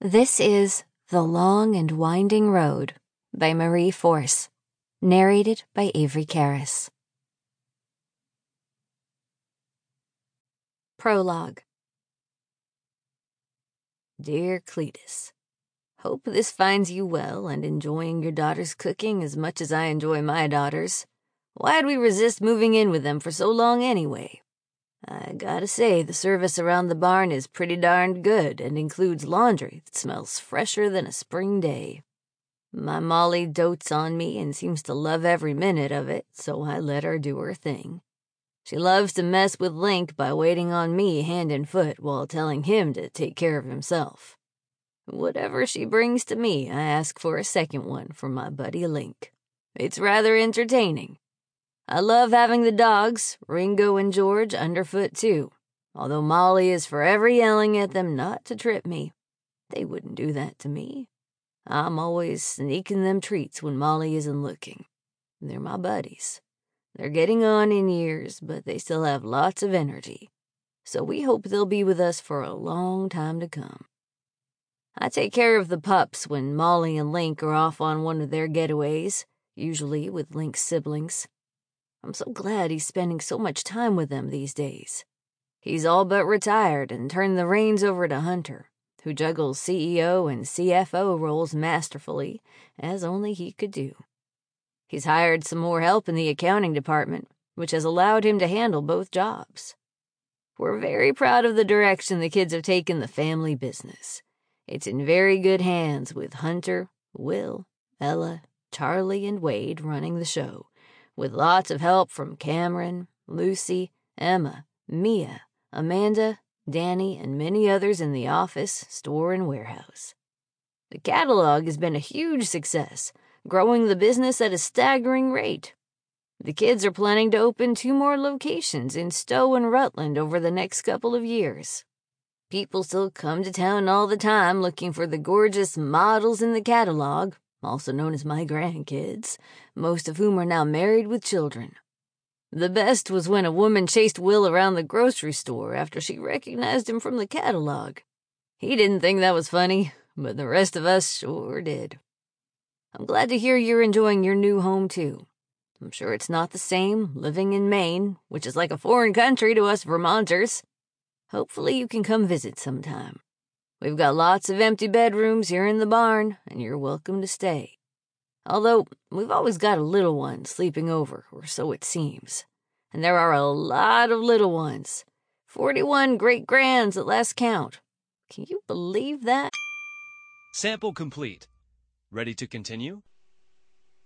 This is The Long and Winding Road by Marie Force, narrated by Avery Karras. Prologue. Dear Cletus, hope this finds you well and enjoying your daughter's cooking as much as I enjoy my daughter's. Why'd we resist moving in with them for so long anyway? I gotta say, the service around the barn is pretty darned good and includes laundry that smells fresher than a spring day. My Molly dotes on me and seems to love every minute of it, so I let her do her thing. She loves to mess with Link by waiting on me hand and foot while telling him to take care of himself. Whatever she brings to me, I ask for a second one for my buddy Link. It's rather entertaining. I love having the dogs, Ringo and George, underfoot too, although Molly is forever yelling at them not to trip me. They wouldn't do that to me. I'm always sneaking them treats when Molly isn't looking. They're my buddies. They're getting on in years, but they still have lots of energy, so we hope they'll be with us for a long time to come. I take care of the pups when Molly and Link are off on one of their getaways, usually with Link's siblings. I'm so glad he's spending so much time with them these days. He's all but retired and turned the reins over to Hunter, who juggles CEO and CFO roles masterfully, as only he could do. He's hired some more help in the accounting department, which has allowed him to handle both jobs. We're very proud of the direction the kids have taken the family business. It's in very good hands with Hunter, Will, Ella, Charlie, and Wade running the show, with lots of help from Cameron, Lucy, Emma, Mia, Amanda, Danny, and many others in the office, store, and warehouse. The catalog has been a huge success, growing the business at a staggering rate. The kids are planning to open 2 more locations in Stowe and Rutland over the next couple of years. People still come to town all the time looking for the gorgeous models in the catalog, also known as my grandkids, most of whom are now married with children. The best was when a woman chased Will around the grocery store after she recognized him from the catalog. He didn't think that was funny, but the rest of us sure did. I'm glad to hear you're enjoying your new home, too. I'm sure it's not the same living in Maine, which is like a foreign country to us Vermonters. Hopefully you can come visit sometime. We've got lots of empty bedrooms here in the barn, and you're welcome to stay. Although, we've always got a little one sleeping over, or so it seems. And there are a lot of little ones. 41 great-grands at last count. Can you believe that? Sample complete. Ready to continue?